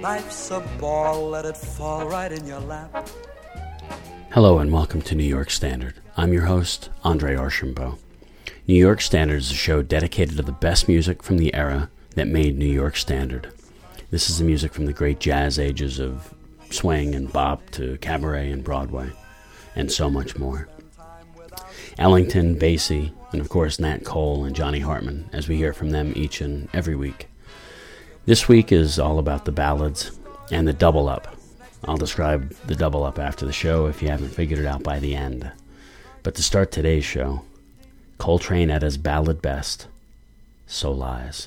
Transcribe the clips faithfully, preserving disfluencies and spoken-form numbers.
Life's a ball, let it fall right in your lap. Hello and welcome to New York Standard. I'm your host, Andre Archambault. New York Standard is a show dedicated to the best music from the era that made New York Standard. This is the music from the great jazz ages of swing and bop to cabaret and Broadway, and so much more. Ellington, Basie, and of course Nat Cole and Johnny Hartman, as we hear from them each and every week. This week is all about the ballads and the double up. I'll describe the double up after the show if you haven't figured it out by the end. But to start today's show, Coltrane at his ballad best, So Lies.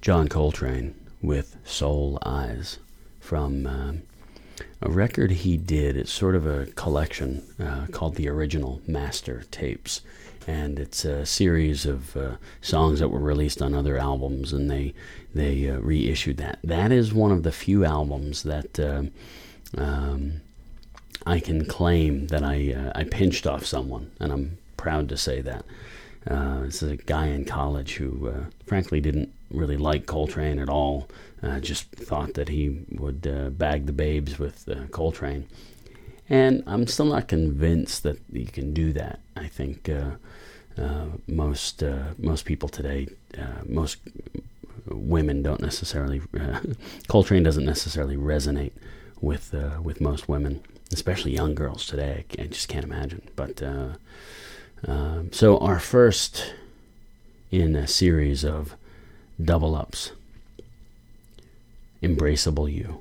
John Coltrane with Soul Eyes from uh, a record he did. It's sort of a collection uh, called the Original Master Tapes, and it's a series of uh, songs that were released on other albums, and they they uh, reissued that. That is one of the few albums that uh, um, I can claim that I uh, I pinched off someone, and I'm proud to say that. Uh, this is a guy in college who, uh, frankly, didn't really like Coltrane at all. Uh, just thought that he would uh, bag the babes with uh, Coltrane. And I'm still not convinced that you can do that. I think uh, uh, most uh, most people today, uh, most women don't necessarily, uh, Coltrane doesn't necessarily resonate with uh, with most women, especially young girls today. I just can't imagine. But uh, uh, so our first in a series of double ups, Embraceable You.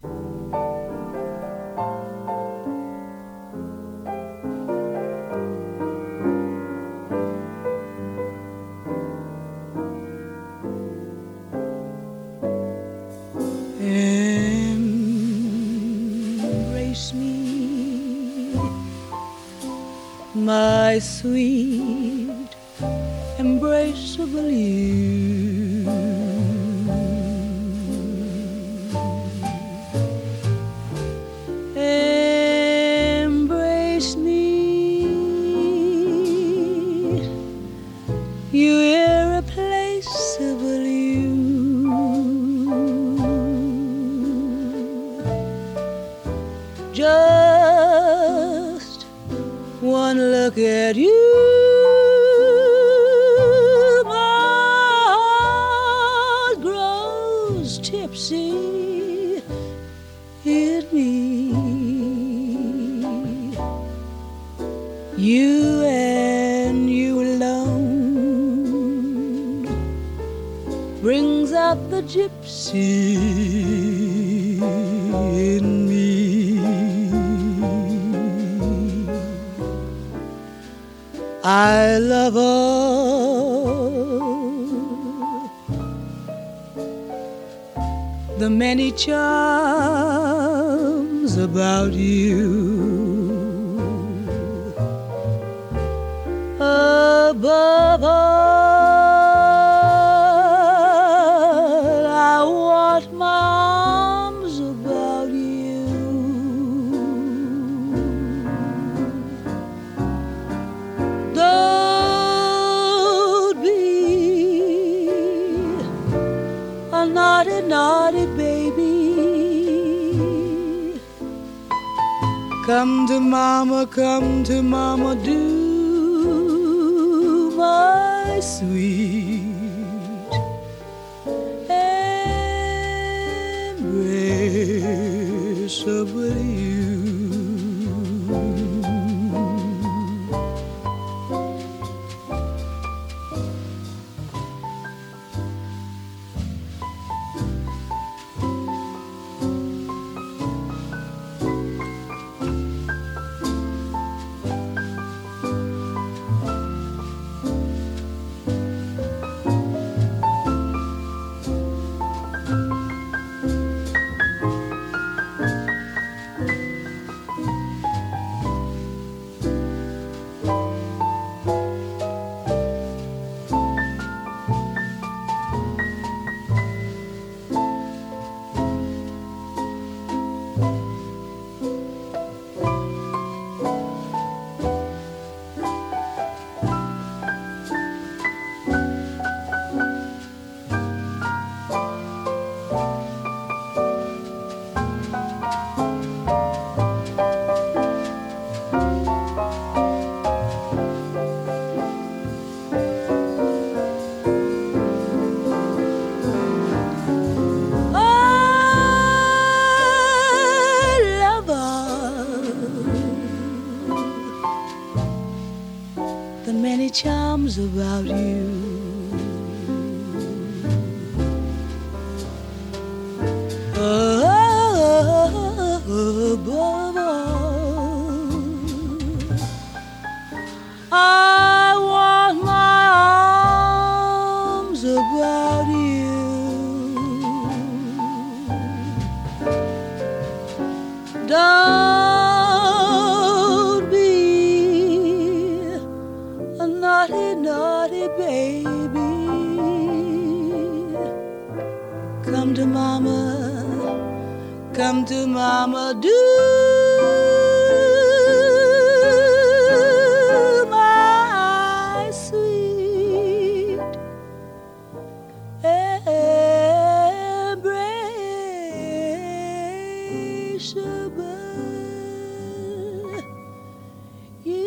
Embrace me, my sweet, embraceable you. Embrace me, you irreplaceable you. Just one look at you, tipsy in me. You and you alone brings out the gypsy in me. I love all the many charms about you. Above all, I want my arms about you. Don't be a naughty, naughty baby. Come to mama, come to mama, do, my sweet, embraceable you. Charms about you. Above all, I want my arms about you. come to Mama, do my sweet embraceable you.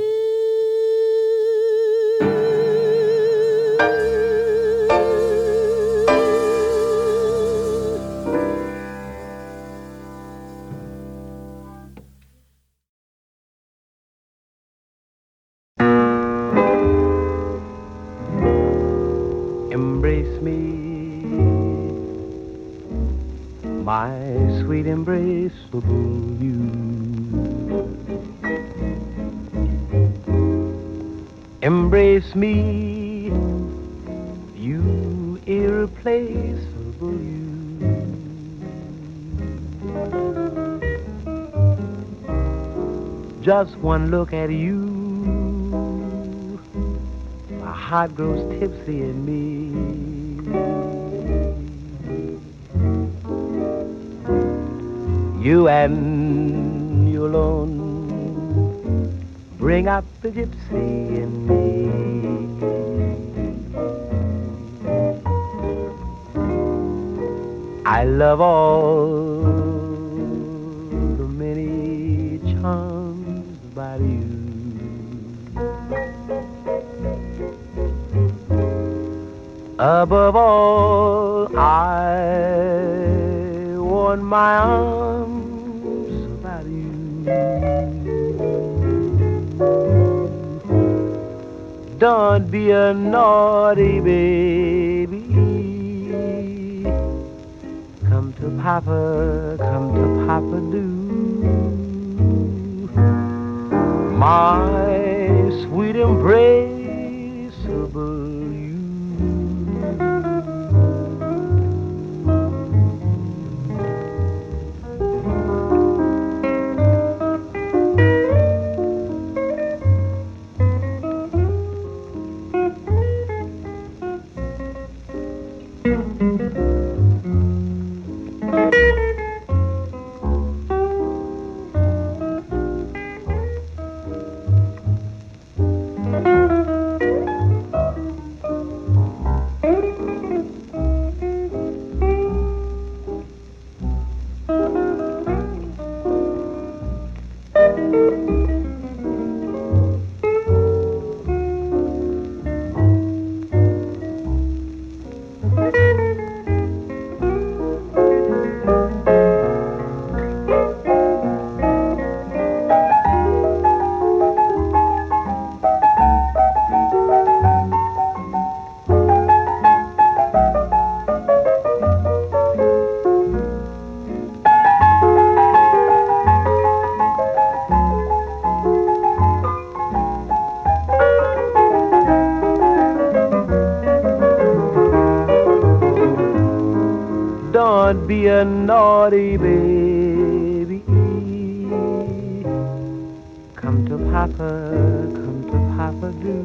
Embrace me, my sweet embraceable you. Embrace me, you irreplaceable you. Just one look at you, my heart grows tipsy in me. You and you alone bring out the gypsy in me. I love all the many charms about you. Above all, I want my arms about you. Don't be a naughty baby. Come to Papa, come to Papa do. My sweet embraceable you. Don't be a naughty baby. Come to Papa, come to Papa do.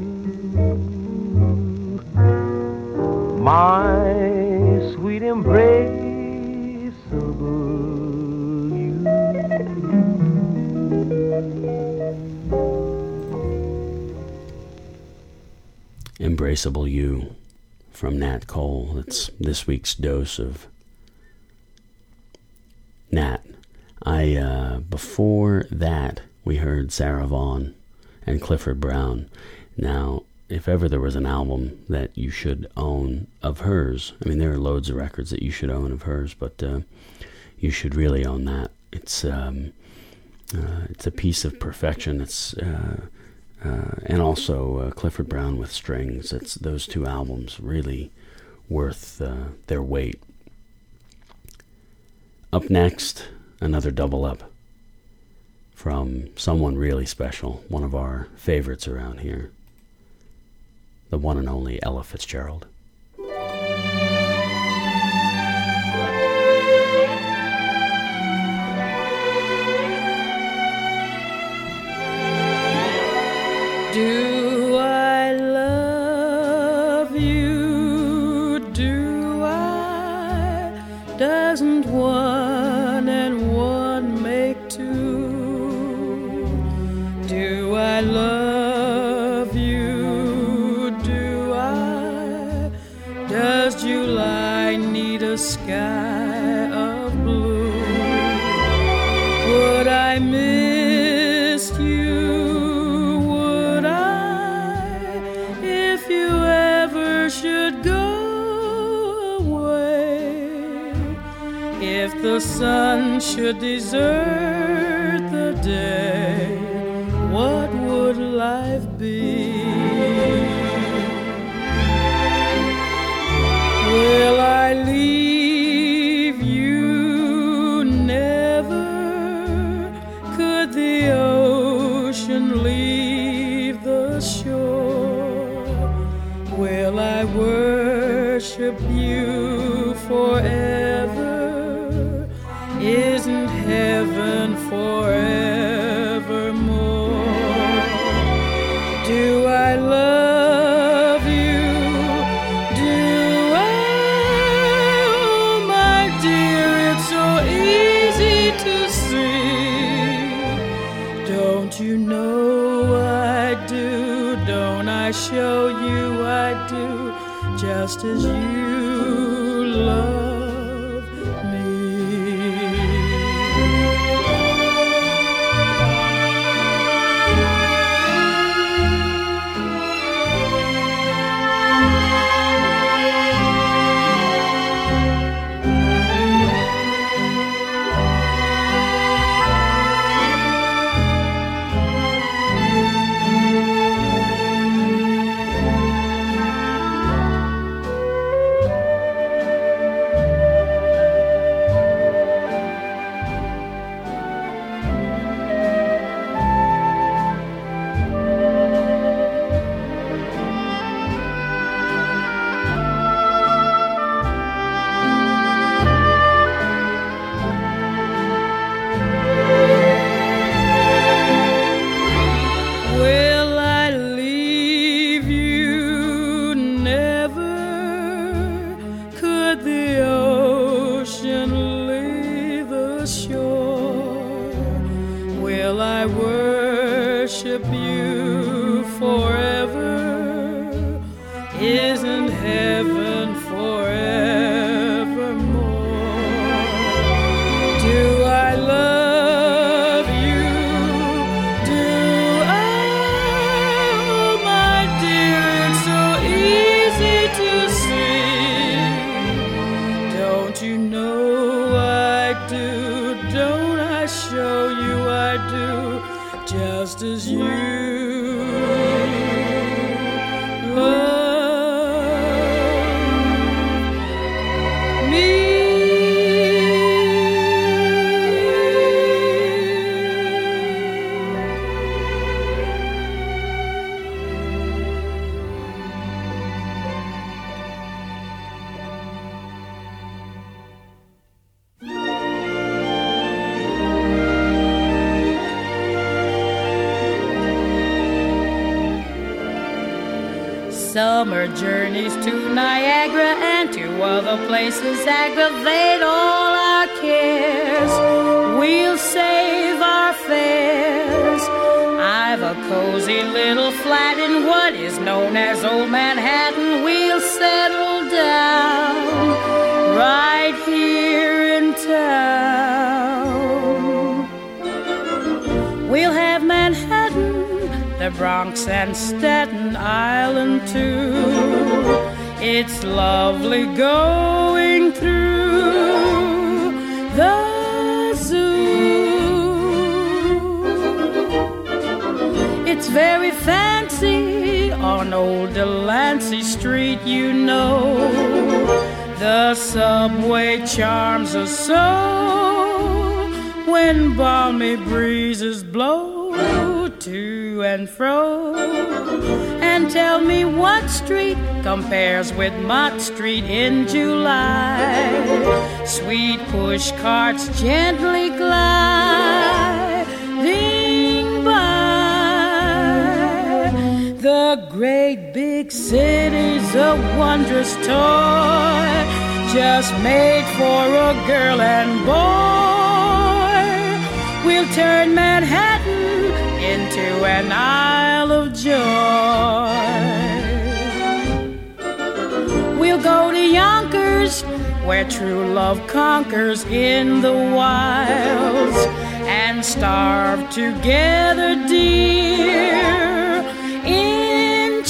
My sweet embraceable you. Embraceable You from Nat Cole. That's this week's dose of Nat. I uh, before that we heard Sarah Vaughan and Clifford Brown. Now, if ever there was an album that you should own of hers, I mean there are loads of records that you should own of hers, but uh, you should really own that. It's um, uh, it's a piece of perfection. It's uh, uh, and also uh, Clifford Brown with strings. It's those two albums really worth uh, their weight. Up next, another double up from someone really special, one of our favorites around here, the one and only Ella Fitzgerald. Do I love you? Do I? Doesn't one and sky of blue. Would I miss you? Would I, if you ever should go away? If the sun should desert the day, what would life be? Will I leave you? Never. Could the ocean leave the shore? Will I worship you forever? Isn't heaven forevermore? Do I love you? Do I? Oh, my dear, it's so easy to see. Don't you know I do? Don't I show you I do? Just as you love me. Summer journeys to Niagara and to other places aggravate all our cares. We'll save our fares. I've a cozy little flat in what is known as Old Manhattan. We'll settle down right here in town. We'll have Manhattan, the Bronx and Staten Island too. It's lovely going through the zoo. It's very fancy on old Delancey Street, you know. The subway charms us so when balmy breezes blow to and fro. And tell me what street compares with Mott Street in July. Sweet push carts gently gliding by. The great big city's a wondrous toy, just made for a girl and boy. We'll turn Manhattan into an Isle of Joy. We'll go to Yonkers where true love conquers in the wilds, and starve together, dear, in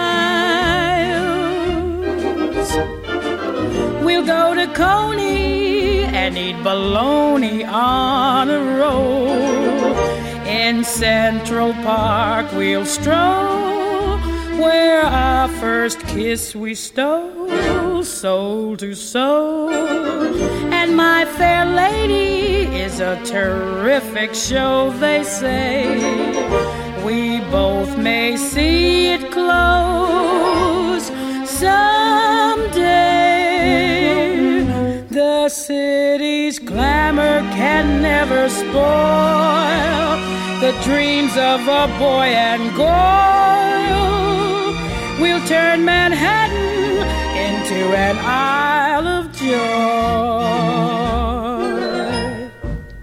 childs. We'll go to Coney and eat bologna on a roll. In Central Park we'll stroll, where our first kiss we stole, soul to soul. And My Fair Lady is a terrific show, they say. We both may see it close someday. The city's glamour can never spoil the dreams of a boy and girl. We'll turn Manhattan into an Isle of Joy.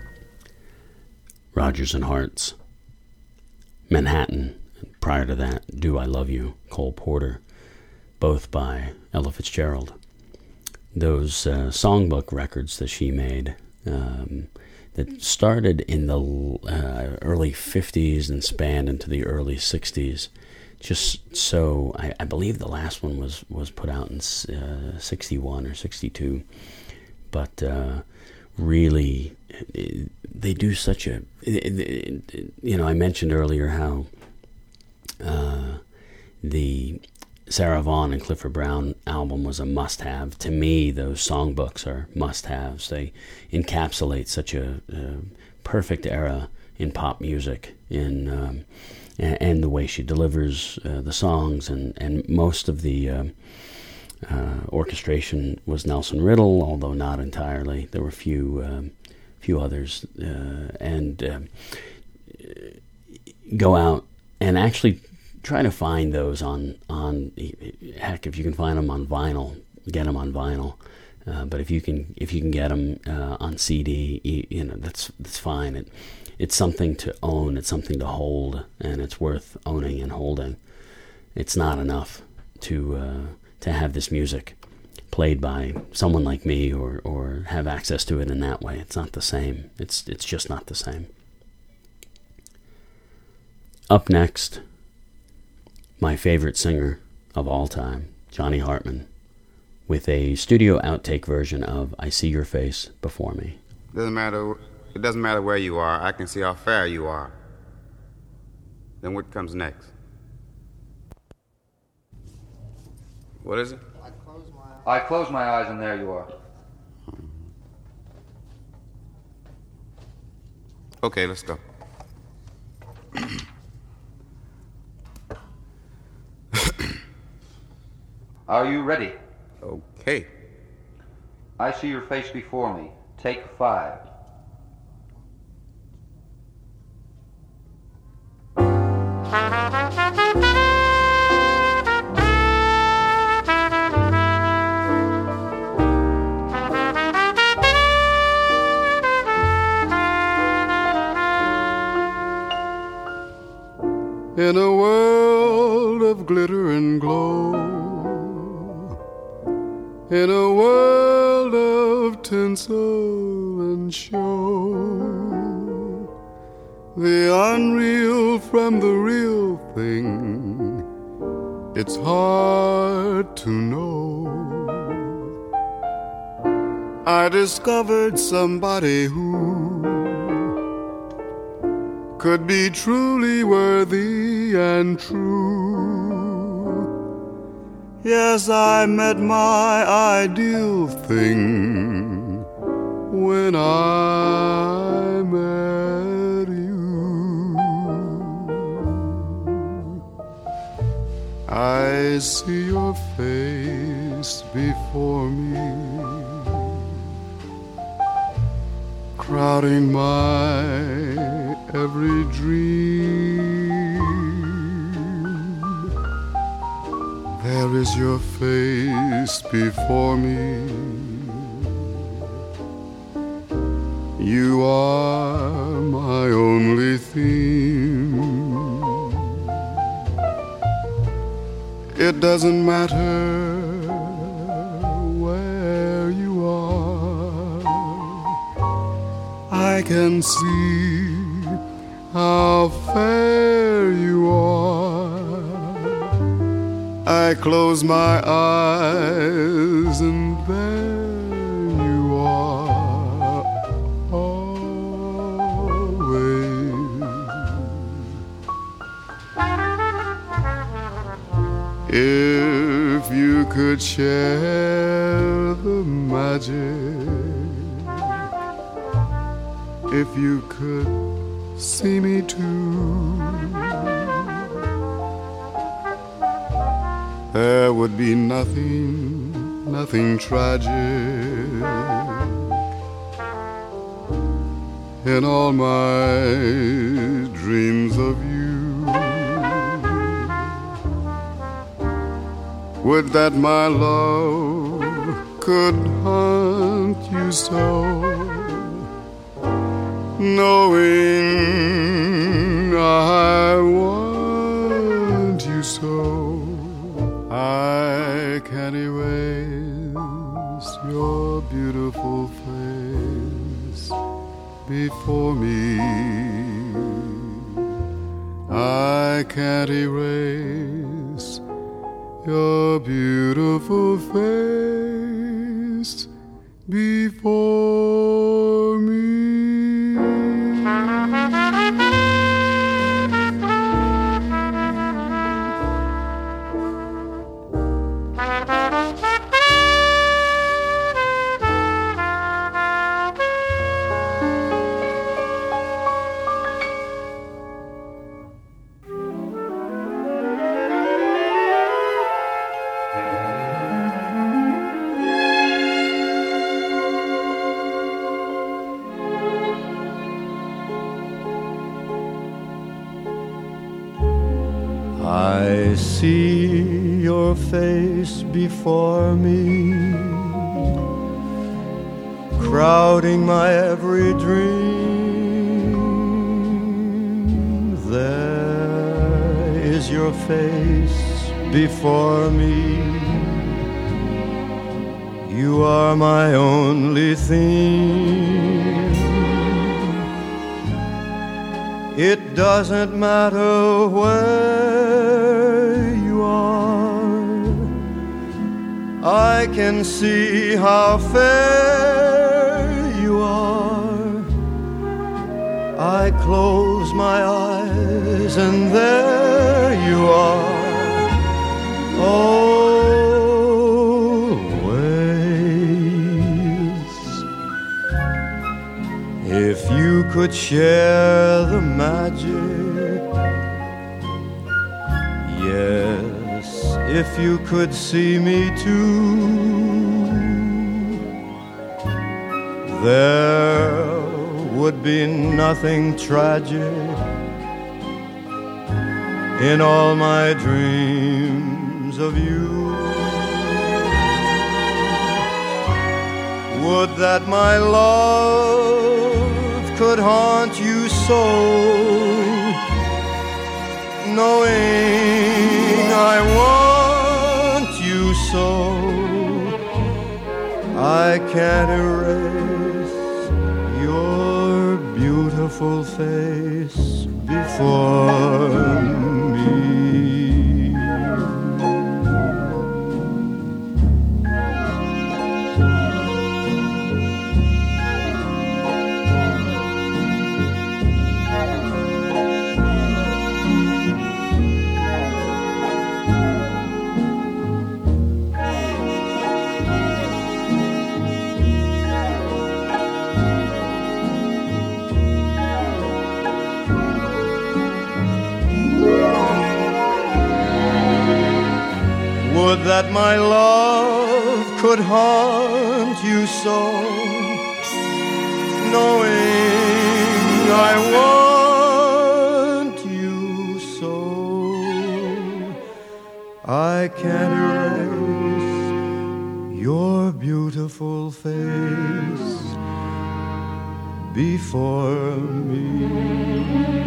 Rodgers and Hart's Manhattan. Prior to that, Do I Love You, Cole Porter, both by Ella Fitzgerald. Those uh, songbook records that she made um, that started in the uh, early fifties and spanned into the early sixties. Just so, I, I believe the last one was, was put out in uh, sixty-one or sixty-two. But uh, really, they do such a... You know, I mentioned earlier how uh, the Sarah Vaughan and Clifford Brown album was a must-have. To me, those songbooks are must-haves. They encapsulate such a, a perfect era in pop music, in um, and, and the way she delivers uh, the songs, and, and most of the uh, uh, orchestration was Nelson Riddle, although not entirely. There were a few, um, few others, uh, and uh, go out and actually try to find those on, on heck, if you can find them on vinyl, get them on vinyl. Uh, but if you can, if you can get them uh, on C D, you, you know, that's that's fine. It, it's something to own. It's something to hold, and it's worth owning and holding. It's not enough to uh, to have this music played by someone like me, or or have access to it in that way. It's not the same. It's it's just not the same. Up next, my favorite singer of all time, Johnny Hartman, with a studio outtake version of I See Your Face Before Me. Doesn't matter, it doesn't matter where you are, I can see how fair you are. Then what comes next? What is it? I close my eyes. I close my eyes and there you are. Okay, let's go. Are you ready? Okay. I see your face before me. Take five. In a world of glitter and glow, in a world of tinsel and show, the unreal from the real thing, it's hard to know. I discovered somebody who could be truly worthy and true. Yes, I met my ideal thing when I met you. I see your face before me, crowding my every dream. There is your face before me. You are my only theme. It doesn't matter where you can see how fair you are. I close my eyes and there you are always. If you could share the magic, if you could see me too, there would be nothing, nothing tragic in all my dreams of you. Would that my love could haunt you so, knowing I want you so. I can't erase your beautiful face before me. I can't erase your beautiful face before me. I see your face before me, crowding my every dream. There is your face before me. You are my only theme. It doesn't matter where you are, I can see how fair you are. I close my eyes and there you are, always. If you could share the magic, yes, if you could see me too, there would be nothing tragic in all my dreams of you. Would that my love could haunt you so, knowing I want you so. I can't erase your beautiful face before me. Would that my love could haunt you so, knowing I want you so. I can't erase your beautiful face before me.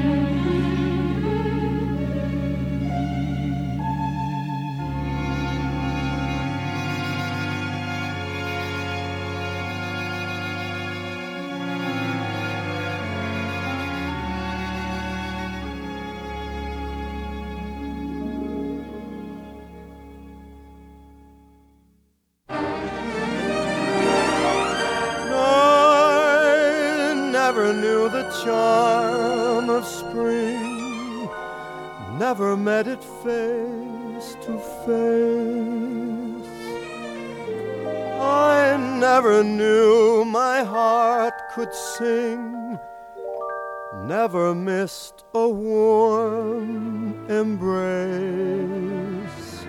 charm of spring, never met it face to face. I never knew my heart could sing, never missed a warm embrace.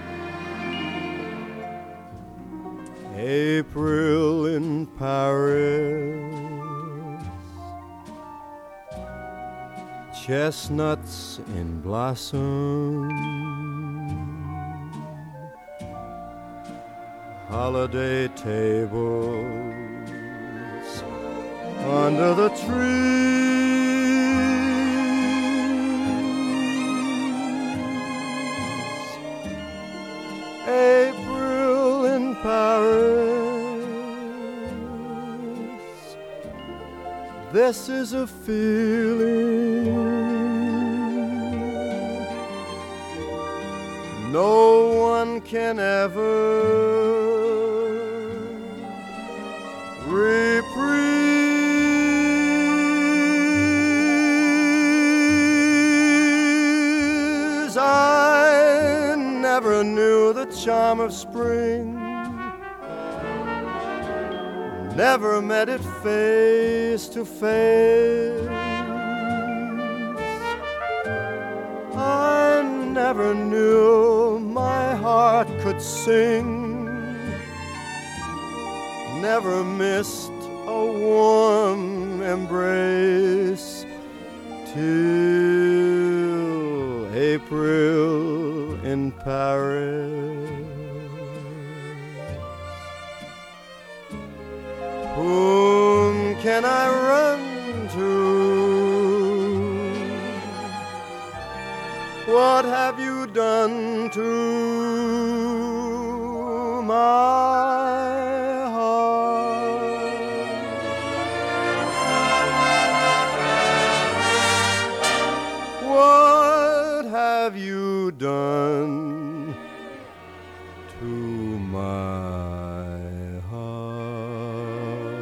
April in Paris, chestnuts in blossom, holiday tables under the trees. April in Paris, this is a feeling no one can ever reprise. I never knew the charm of spring, never met it face to face. I never knew my heart could sing, never missed a warm embrace till April in Paris. Whom can I run to? What have you done to my heart? What have you done to my heart?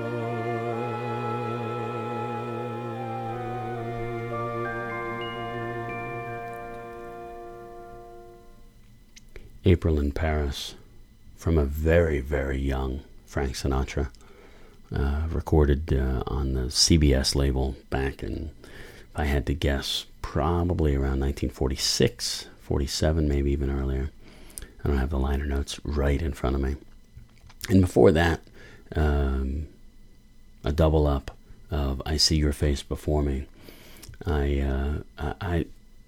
April in Paris, from a very, very young Frank Sinatra, uh, recorded uh, on the C B S label back in, if I had to guess, probably around nineteen forty-six, forty-seven, maybe even earlier. I don't have the liner notes right in front of me. And before that, um, a double up of I See Your Face Before Me. I, uh, I, I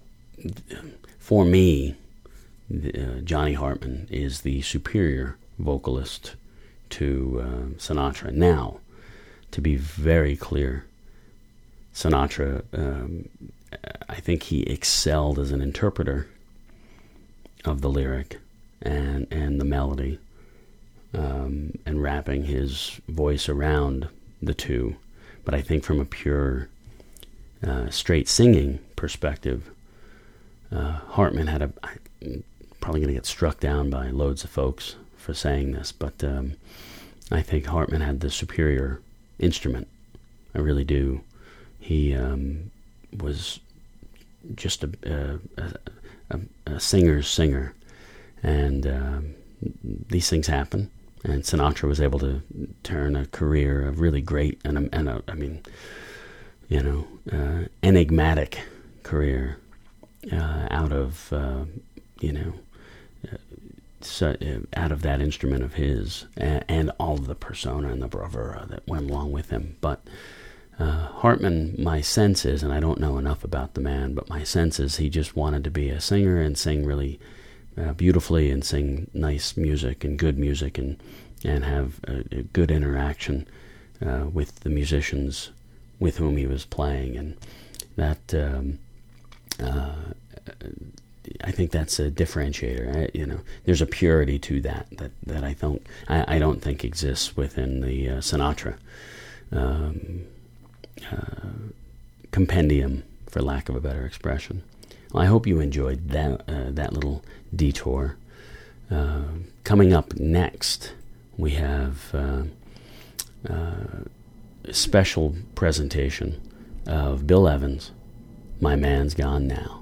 for me, uh, Johnny Hartman is the superior vocalist to uh, Sinatra. Now, to be very clear, Sinatra, um, I think he excelled as an interpreter of the lyric and and the melody, um, and wrapping his voice around the two. But I think from a pure, uh, straight singing perspective, uh, Hartman had a... I'm probably going to get struck down by loads of folks for saying this, but um, I think Hartman had the superior instrument. I really do. He um, was just a, a, a, a singer's singer, and um, these things happen. And Sinatra was able to turn a career of really great and a, and a, I mean, you know, uh, enigmatic career uh, out of uh, you know, uh, so, uh, out of that instrument of his, and, and all of the persona and the bravura that went along with him. But Uh, Hartman, my sense is, and I don't know enough about the man, but my sense is he just wanted to be a singer and sing really uh, beautifully and sing nice music and good music and and have a, a good interaction uh, with the musicians with whom he was playing. And that, um, uh, I think that's a differentiator. I, you know, there's a purity to that that, that I don't I, I don't think exists within the uh, Sinatra Um, Uh, compendium, for lack of a better expression. Well, I hope you enjoyed that uh, that little detour. Uh, coming up next, we have uh, uh, a special presentation of Bill Evans, My Man's Gone Now.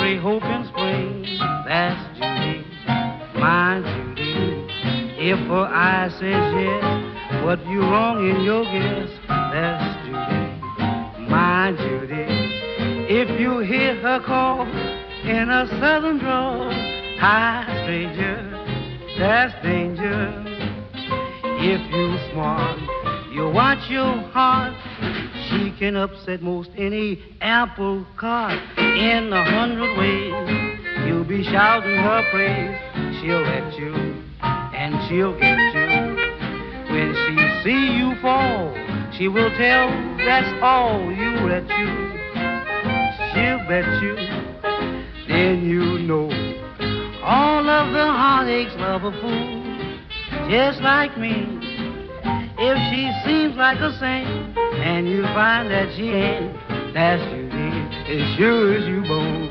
every hope in spring. That's Judy, my Judy. If her eye says yes, but you wrong in your guess. That's Judy, my Judy. If you hear her call in a southern drawl, hi, stranger, that's danger. If you smart, you watch your heart. She can upset most any apple cart. In a hundred ways, you'll be shouting her praise. She'll let you, and she'll get you. When she see you fall, she will tell that's all you let you. She'll bet you, then you know all of the heartaches love a fool just like me. If she seems like a saint and you find that she ain't, that's Judy, as sure as you both.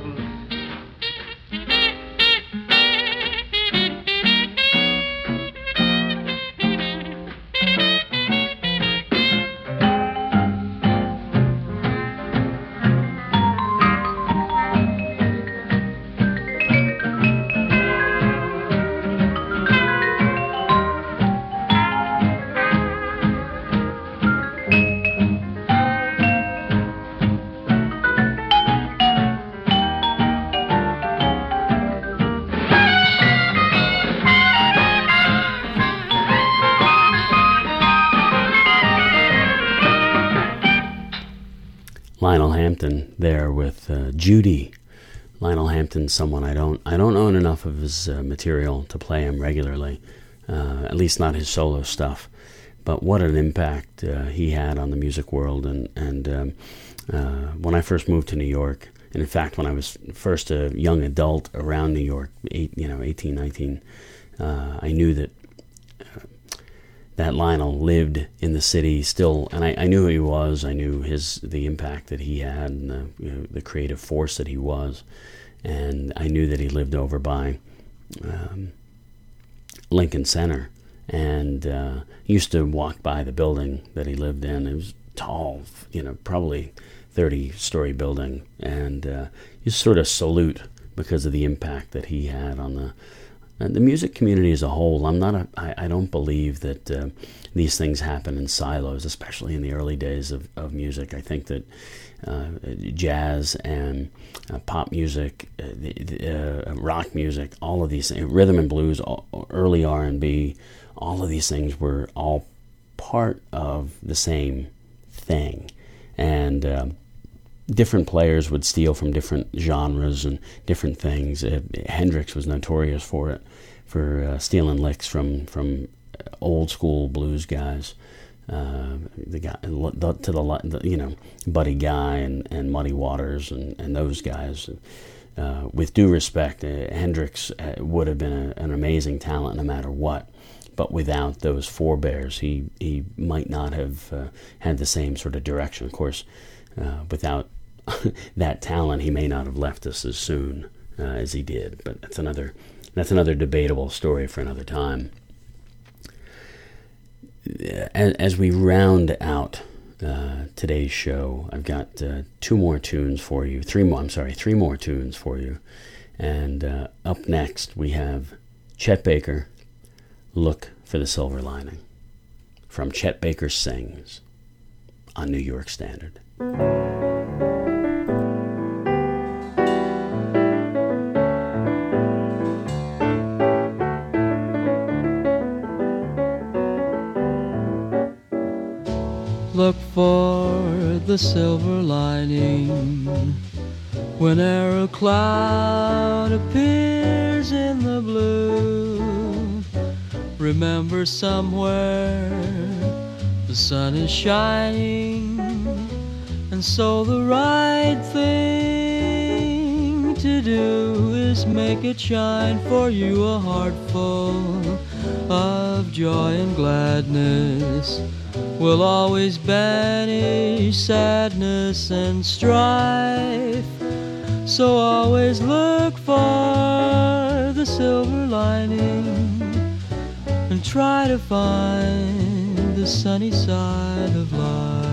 Lionel Hampton there with uh, Judy. Lionel Hampton's someone I don't I don't own enough of his uh, material to play him regularly, uh, at least not his solo stuff. But what an impact uh, he had on the music world. And and um, uh, when I first moved to New York, and in fact when I was first a young adult around New York, eight, you know, eighteen, nineteen, uh, I knew that that Lionel lived in the city still, and I, I knew who he was. I knew his the impact that he had, and the, you know, the creative force that he was, and I knew that he lived over by um, Lincoln Center, and uh, used to walk by the building that he lived in. It was tall, you know, probably thirty-story building, and uh, you sort of salute because of the impact that he had on the And the music community as a whole. I'm not a, I, I don't believe that uh, these things happen in silos, especially in the early days of, of music. I think that uh, jazz and uh, pop music, uh, the, the, uh, rock music, all of these things, rhythm and blues, all, early R and B, all of these things were all part of the same thing. And uh, different players would steal from different genres and different things. Uh, Hendrix was notorious for it, for uh, stealing licks from from old school blues guys. Uh, the guy to the you know Buddy Guy and, and Muddy Waters and, and those guys. Uh, with due respect, uh, Hendrix uh, would have been a, an amazing talent no matter what. But without those forebears, he he might not have uh, had the same sort of direction. Of course, uh, without that talent, he may not have left us as soon uh, as he did. But that's another that's another debatable story for another time. As, as we round out uh, today's show, I've got uh, two more tunes for you. Three more. I'm sorry, three more tunes for you. And uh, up next, we have Chet Baker. Look for the Silver Lining, from Chet Baker Sings on New York Standard. Look for the silver lining whene'er a cloud appears in the blue. Remember, somewhere the sun is shining, and so the right thing to do is make it shine for you. A heart full of joy and gladness will always banish sadness and strife. So always look for the silver lining and try to find the sunny side of life.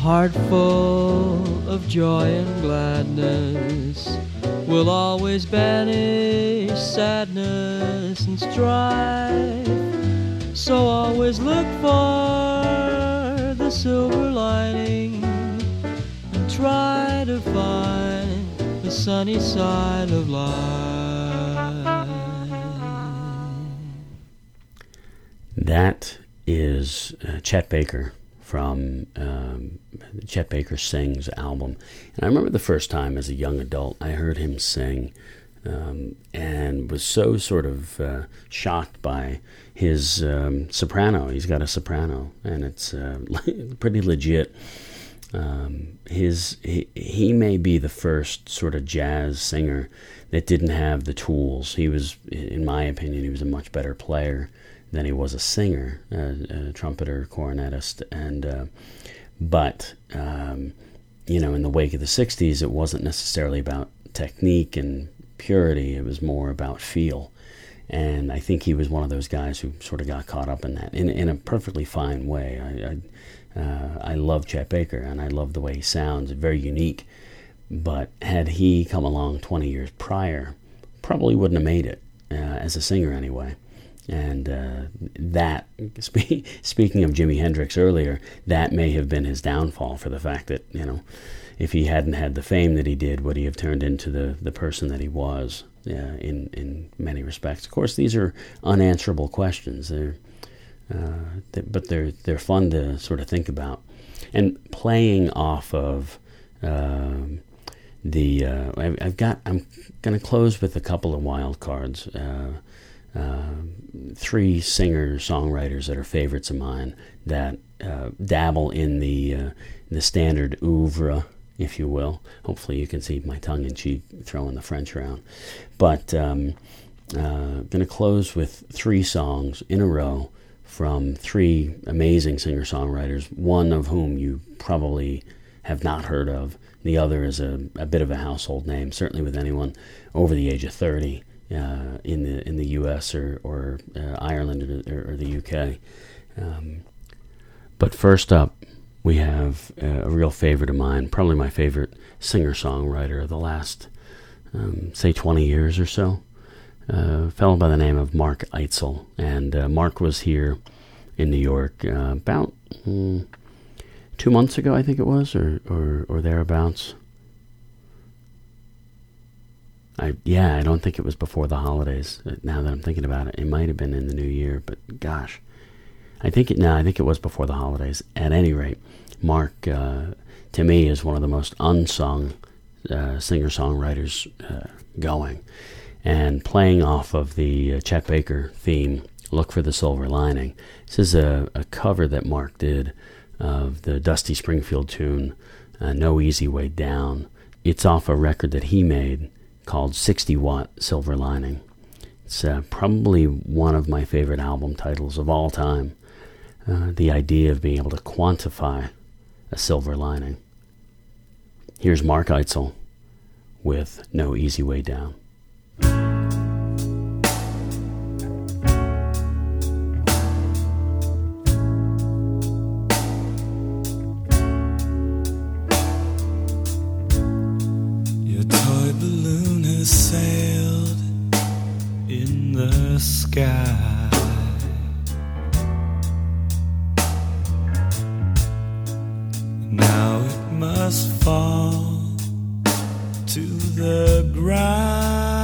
heart full of joy and gladness will always banish sadness and strife. So always look for the silver lining and try to find the sunny side of life. That is uh, Chet Baker from um, Chet Baker Sings album. And I remember the first time as a young adult I heard him sing um, and was so sort of uh, shocked by his um, soprano. He's got a soprano, and it's uh, pretty legit. Um, his he, he may be the first sort of jazz singer that didn't have the tools. He was, in my opinion, he was a much better player than he was a singer, uh, a trumpeter, cornetist, and uh, but um, you know, in the wake of the sixties, it wasn't necessarily about technique and purity. It was more about feel, and I think he was one of those guys who sort of got caught up in that in in a perfectly fine way. I I, uh, I love Chet Baker, and I love the way he sounds. Very unique, but had he come along twenty years prior, probably wouldn't have made it uh, as a singer anyway. And uh, that, spe- speaking of Jimi Hendrix earlier, that may have been his downfall, for the fact that, you know, if he hadn't had the fame that he did, would he have turned into the, the person that he was uh, in in many respects? Of course, these are unanswerable questions. They're, uh, they, but they're they're fun to sort of think about. And playing off of uh, the, uh, I've, I've got, I'm going to close with a couple of wild cards. Uh, Uh, three singer-songwriters that are favorites of mine that uh, dabble in the uh, the standard oeuvre, if you will. Hopefully you can see my tongue-in-cheek throwing the French around. But um, uh, going to close with three songs in a row from three amazing singer-songwriters, one of whom you probably have not heard of. The other is a, a bit of a household name, certainly with anyone over the age of thirty. Uh, in the in the U S or or uh, Ireland or, or the U K. Um, but first up, we have uh, a real favorite of mine, probably my favorite singer-songwriter of the last, um, say, twenty years or so, uh, a fellow by the name of Mark Eitzel. And uh, Mark was here in New York uh, about mm, two months ago, I think it was, or or, or thereabouts. I, yeah, I don't think it was before the holidays. Now that I'm thinking about it, it might have been in the new year, but gosh, I think it. No, I think it was before the holidays. At any rate, Mark, uh, to me, is one of the most unsung uh, singer-songwriters uh, going, and playing off of the uh, Chet Baker theme, "Look for the Silver Lining." This is a, a cover that Mark did of the Dusty Springfield tune, uh, "No Easy Way Down." It's off a record that he made called sixty watt Silver Lining. It's uh, probably one of my favorite album titles of all time. Uh, the idea of being able to quantify a silver lining. Here's Mark Eitzel with No Easy Way Down. Sailed in the sky. Now it must fall to the ground,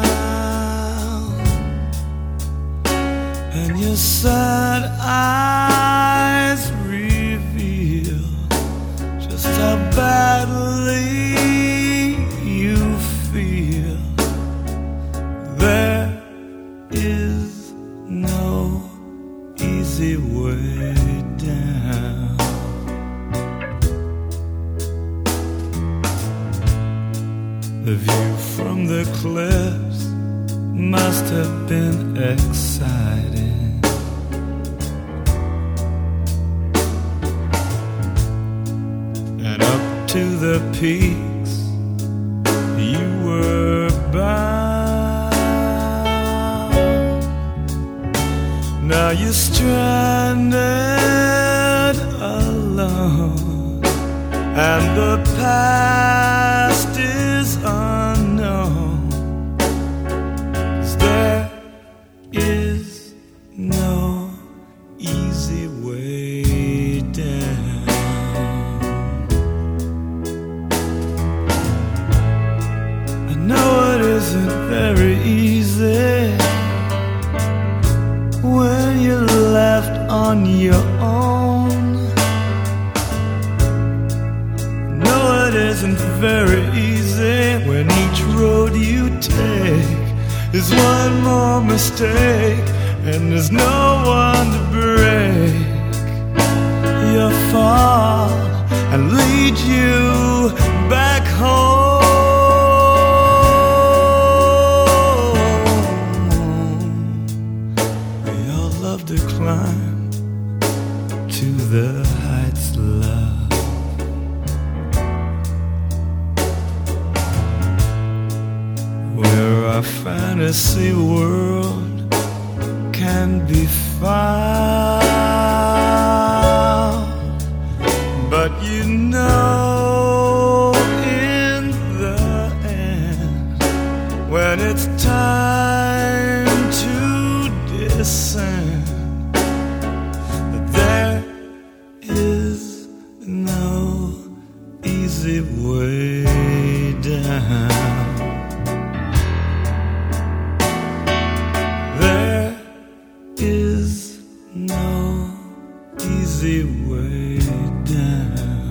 and your sad eyes reveal just how badly you feel. There is no easy way down. The view from the cliffs must have been exciting. And up to the peaks you were bound. Now you're stranded alone and the past is unknown. 'Cause there is no easy way down. I know it isn't very easy when you're left on your own. No, it isn't very easy when each road you take is one more mistake and there's no one to break your fall and lead you back home. We all love to climb to the heights of love. Where our fantasy world can be found. But you know in the end, when it's time to descend, that there is no easy way down. There is no easy way down.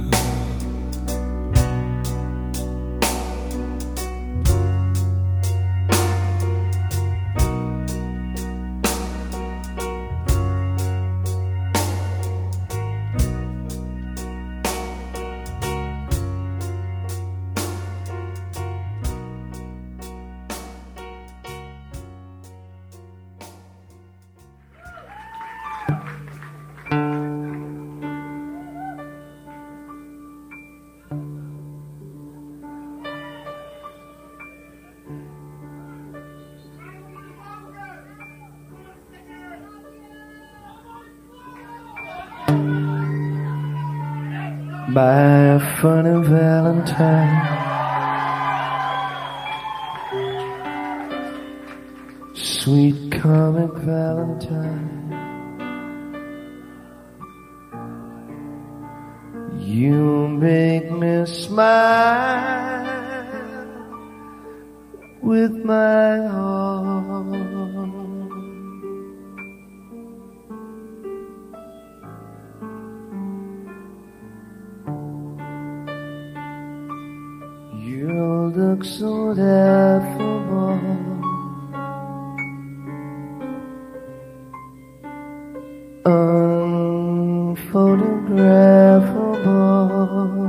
By a funny Valentine, sweet comic Valentine, you make me smile with my heart. You look so laughable, unphotographable,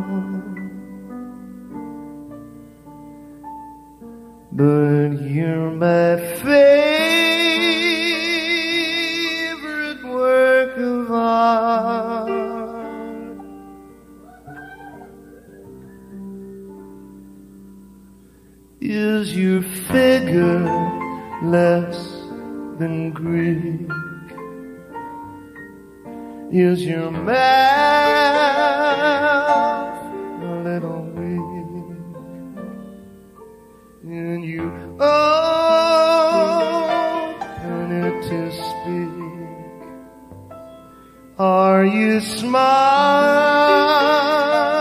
but you're my favorite work of art. Is your figure less than Greek? Is your mouth a little weak? And you open it to speak. Are you smart?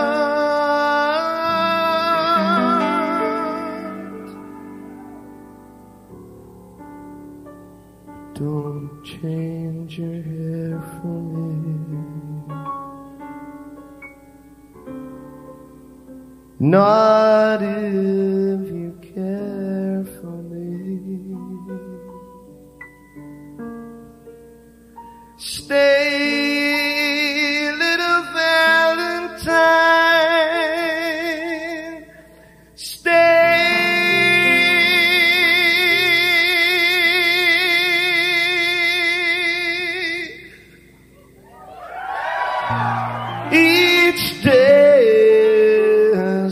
Don't change your hair for me. Not if you care for me. Stay, little Valentine. Stay. Each day is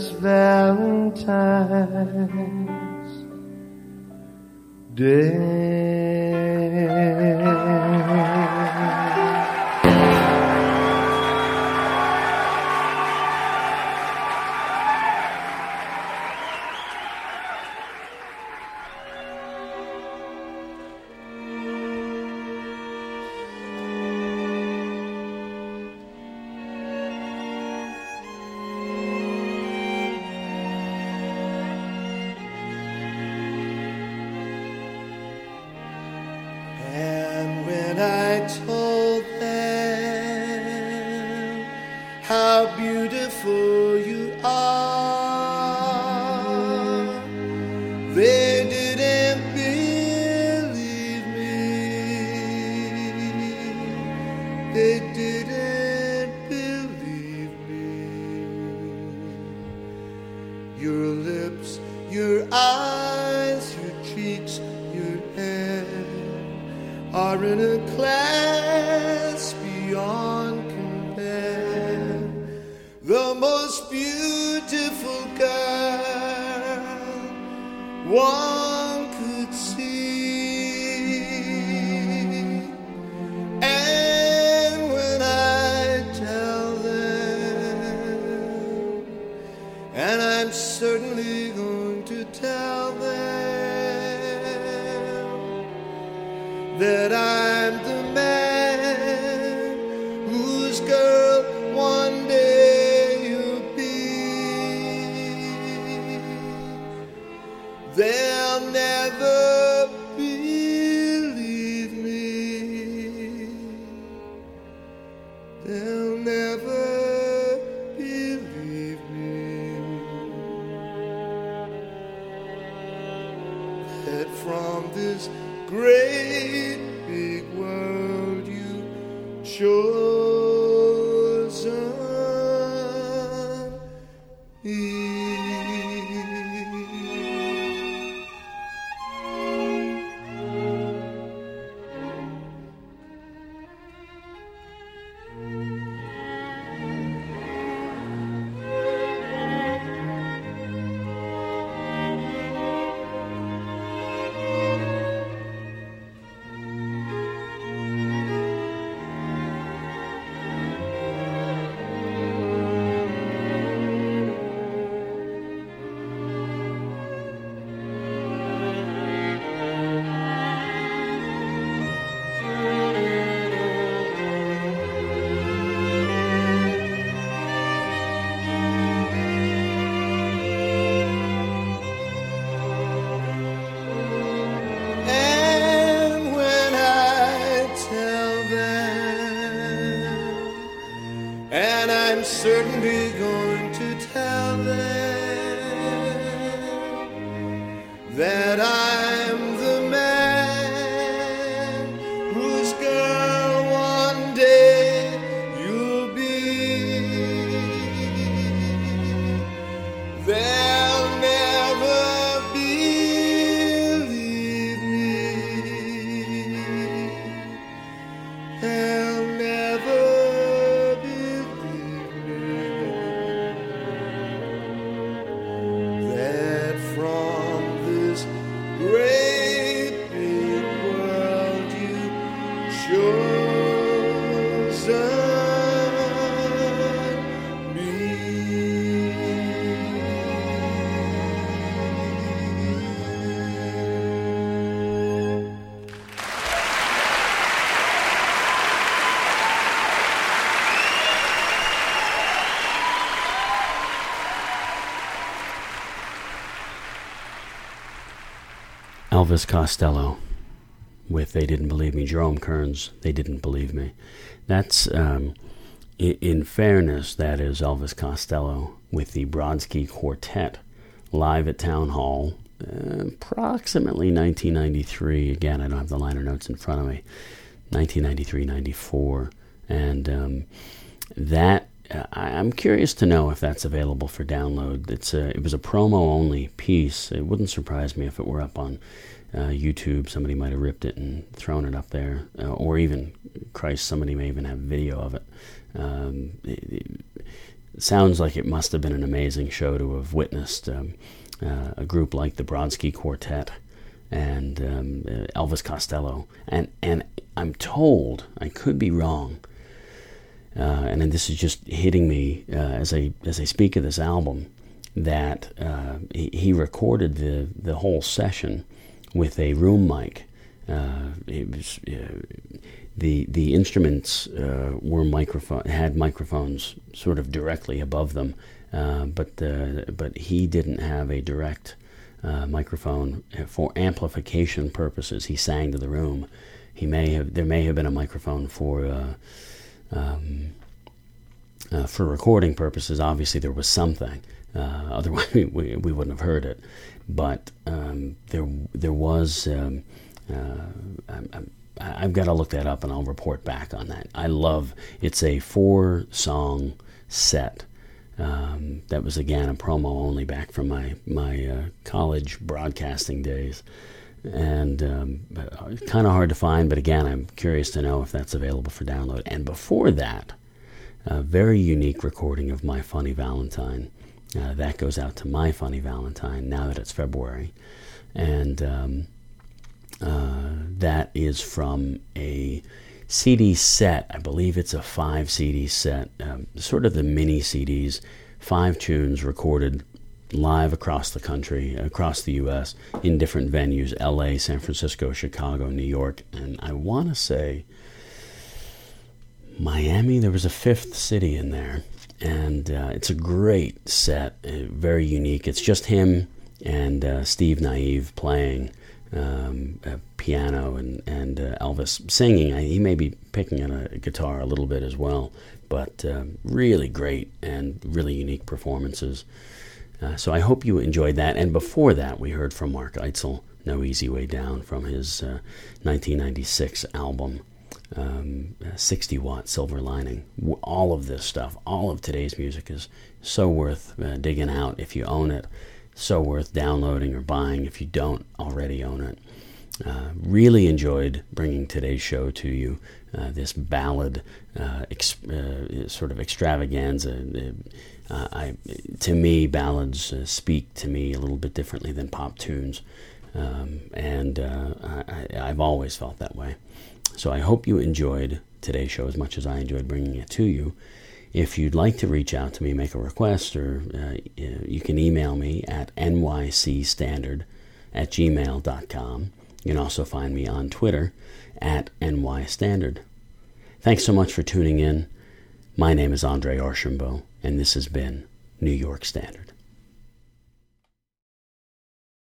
Valentine's Day. how beautiful you are. They didn't believe me. They didn't believe me. Your lips, your eyes, your cheeks, your hair are in a class beyond compare. The most beautiful girl one could see. And when I tell them, and I'm certainly going to tell them, that I'm the man whose girl one day you'll be, they'll never believe me. They'll never believe me. That from this great big world you chosen me. And I'm certainly going to tell them that I'm the man whose girl one day you'll be. They'll never believe me. They'll never Elvis Costello with They Didn't Believe Me. Jerome Kern's They Didn't Believe Me. That's, um, in, in fairness, that is Elvis Costello with the Brodsky Quartet live at Town Hall, uh, approximately nineteen ninety-three. Again, I don't have the liner notes in front of me. nineteen ninety-three ninety-four. And um, that, uh, I'm curious to know if that's available for download. It's a, it was a promo-only piece. It wouldn't surprise me if it were up on Uh, YouTube. Somebody might have ripped it and thrown it up there, uh, or even, Christ, somebody may even have video of it. Um, it, it sounds like it must have been an amazing show to have witnessed um, uh, a group like the Brodsky Quartet and um, uh, Elvis Costello. And and I'm told, I could be wrong, uh, and then this is just hitting me uh, as I as I speak of this album, that uh, he, he recorded the the whole session with a room mic. Uh, it was uh, the the instruments uh, were microphone had microphones sort of directly above them, uh, but uh, but he didn't have a direct uh, microphone for amplification purposes. He sang to the room. He may have there may have been a microphone for uh, um, uh, for recording purposes, obviously there was something. Uh, otherwise, we, we we wouldn't have heard it. But um, there there was. Um, uh, I, I, I've got to look that up, and I'll report back on that. I love. It's a four-song set. Um, that was again a promo only back from my my uh, college broadcasting days, and um, kind of hard to find. But again, I'm curious to know if that's available for download. And before that, a very unique recording of My Funny Valentine. Uh, that goes out to My Funny Valentine now that it's February, and um, uh, that is from a C D set. I believe it's a five C D set, um, sort of the mini C Ds, five tunes recorded live across the country, across the U S, in different venues, L A, San Francisco, Chicago, New York, and I want to say Miami. There was a fifth city in there, and uh, it's a great set, uh, very unique. It's just him and uh, Steve Naive playing Um, uh, piano and, and uh, Elvis singing. I, he may be picking on a guitar a little bit as well, but uh, really great and really unique performances. Uh, so I hope you enjoyed that. And before that, we heard from Mark Eitzel, No Easy Way Down, from his uh, nineteen ninety-six album, um, sixty watt Silver Lining. All of this stuff, all of today's music is so worth uh, digging out if you own it. So worth downloading or buying if you don't already own it. Uh, really enjoyed bringing today's show to you. Uh, this ballad, uh, ex- uh, sort of extravaganza. Uh, I, to me, ballads uh, speak to me a little bit differently than pop tunes, um, and uh, I, I've always felt that way. So I hope you enjoyed today's show as much as I enjoyed bringing it to you. If you'd like to reach out to me, make a request, or uh, you can email me at n y c standard at gmail dot com. You can also find me on Twitter at N Y Standard. Thanks so much for tuning in. My name is Andre Archambault, and this has been New York Standard.